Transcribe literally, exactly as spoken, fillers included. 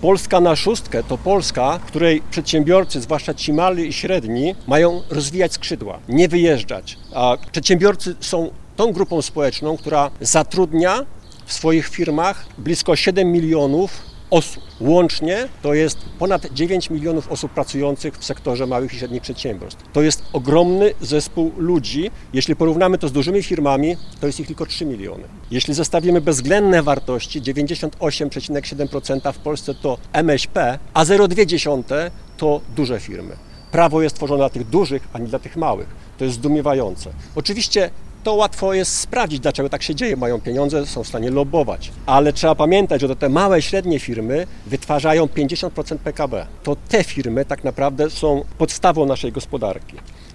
Polska na szóstkę to Polska, w której przedsiębiorcy, zwłaszcza ci mali i średni, mają rozwijać skrzydła, nie wyjeżdżać. A przedsiębiorcy są tą grupą społeczną, która zatrudnia w swoich firmach blisko siedem milionów osób. Łącznie to jest ponad dziewięć milionów osób pracujących w sektorze małych i średnich przedsiębiorstw. To jest ogromny zespół ludzi. Jeśli porównamy to z dużymi firmami, to jest ich tylko trzy miliony. Jeśli zestawimy bezwzględne wartości, dziewięćdziesiąt osiem przecinek siedem procent w Polsce to M S P, a zero przecinek dwa procent to duże firmy. Prawo jest tworzone dla tych dużych, a nie dla tych małych. To jest zdumiewające. Oczywiście to łatwo jest sprawdzić, dlaczego tak się dzieje. Mają pieniądze, są w stanie lobbować. Ale trzeba pamiętać, że te małe, średnie firmy wytwarzają pięćdziesiąt procent P K B. To te firmy tak naprawdę są podstawą naszej gospodarki.